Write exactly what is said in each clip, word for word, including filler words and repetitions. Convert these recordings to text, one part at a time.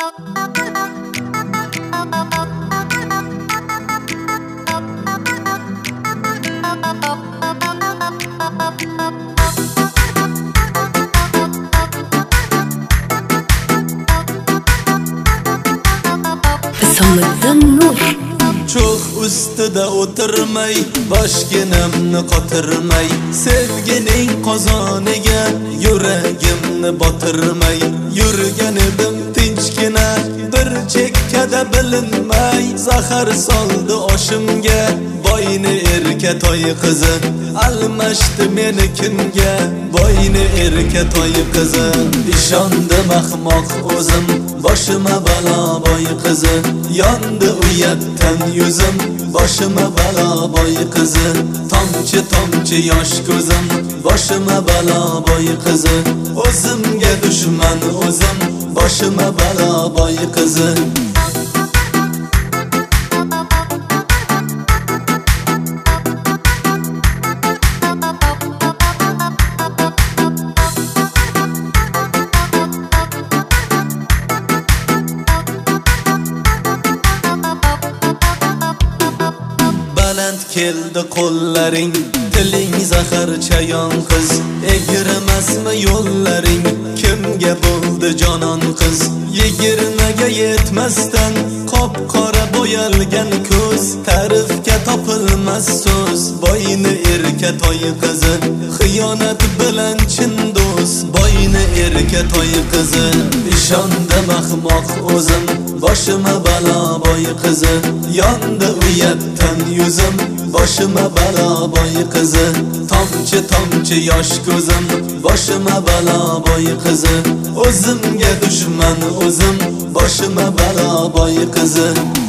So'lidim nur Cho'g' ustida o'tirmay, boshginamni qotirmay, sevgining qozoniga yuragimni botirmay, yurgan edim tinchgina bir chekkada bilinmay, zahar soldi oshimga, boyni erka toy qizi almashdi meni kimga, boyni erka toy qizi. Ishondim ahmoq o'zim, boshima balo boy qizi, yondi uyatdan yuzim, boshima balo boy qizi, tomchi tomchi yosh ko'zim, boshima balo boy qizi, o'zimga dushman o'zim, boshima balo boy qizi. Keldi qo'llaring, tiling zahar chayon qiz, egirmasmi yo'llaring, kimga bo'ldi jonon qiz, yigirmaga yetmasdan qop qora bo'yalgan ko'z, ta'rifga topilmas so'z, boyni erka toy qizi, xiyonat bilan chin do'st, boyni erka toy qizi. Ishondim ahmoq o'zim, boshima balo boy qizi, yondi uyatdan yuzim, boshima balo boy qizi, tomchi tomchi yosh ko'zim, boshima balo boy qizi, o'zimga dushman o'zim, boshima balo boy qizi.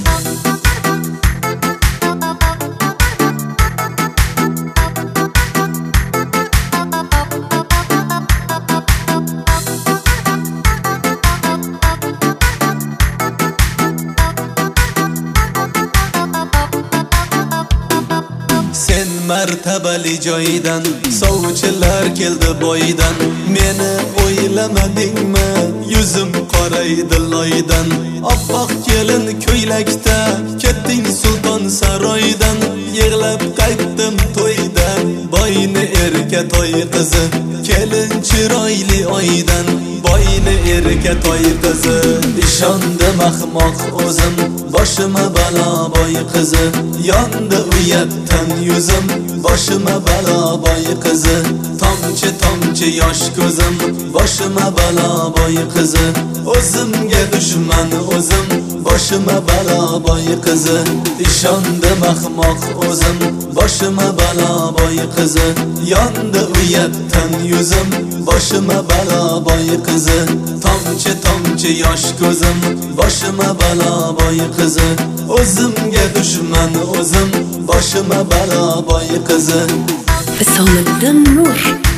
Martabali joydan sovchilar keldi boydan, meni o'ylamadingmi, yuzim qoraydi loydan, oppoq kelin ko'ylakda ketding sulton saroydan, yig'lab qaytdim to'ydan, boyni erka toy qizi, kelin chiroyli oydan, boyni erka toy qizi. Ishondim ahmoq o'zim, boshima balo boy qizi, yondi uyatdan yuzim, boshima balo boy qizi, tomchi tomchi yosh ko'zim, boshima balo boy qizi, o'zimga dushman o'zim, boshima balo boy qizi. Ishondim ahmoq o'zim, boshima balo boy qizi, yondi uyatdan yuzim, boshima balo boy qizi, tomchi tomchi yosh ko'zim, boshima balo boy qizi, o'zimga dushman o'zim, boshima balo boy qizi. So'lidim nur